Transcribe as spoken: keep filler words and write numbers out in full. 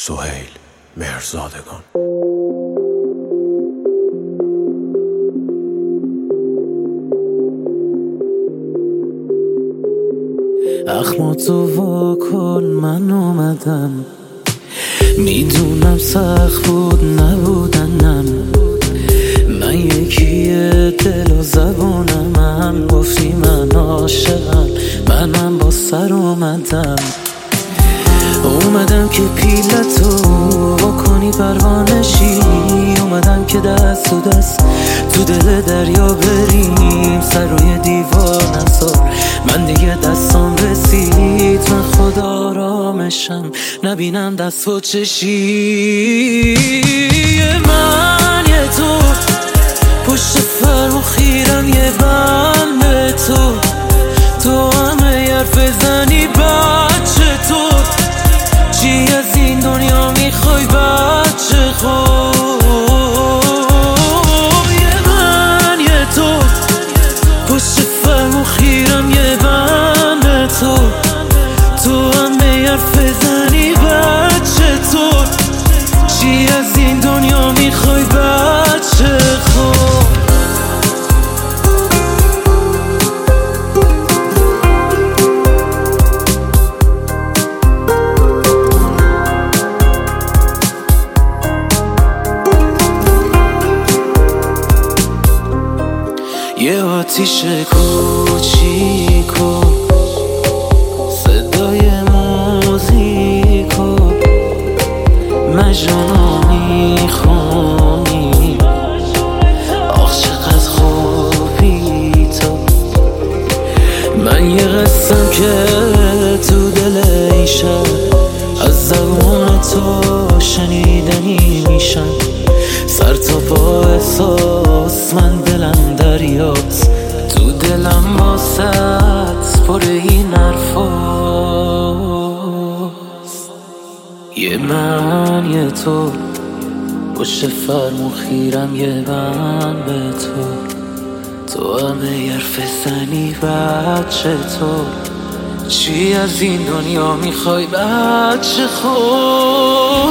سهیل مهرزادگان. اخماتو واکن من اومدم، میدونم سخت بود نبودنم، من یکیه دل و زبونم، هم گفتی من عاشقم، منم با سر اومدم اومدم که پیلتو بکنی پروانشی، اومدم که دست تو دست تو دل دریا بریم، سر روی دیوار نذار من دیگه دستام رسید، من خدا آرامشم نبینم دست و چشی، من یه تو پشت فرمو خیرم یه بند تو، تو همه حرف زنی بچه تو، چی از این دنیا میخوای بچه خوب، یه من یه تو پشت فرمو خیرم یه بند تو، تو همه حرف زنی بچه تو، چی از این دنیا میخوای بچه خوب. یه آتیش کوچیکو صدای موزیکو مجنونو میخونی، آخ چقدر خوبی تو، من یه قصم که تو دل این شب از زبون تو شنیدنی میشن، سر تا پا احساس من دلم دریاست، تو دلم واسط پر این حرفاست، یه من یه تو پشت فرمو خیرم یه بند به تو، تو همه حرف زنی بچه تو، چی از این دنیا میخوای بچه خوب.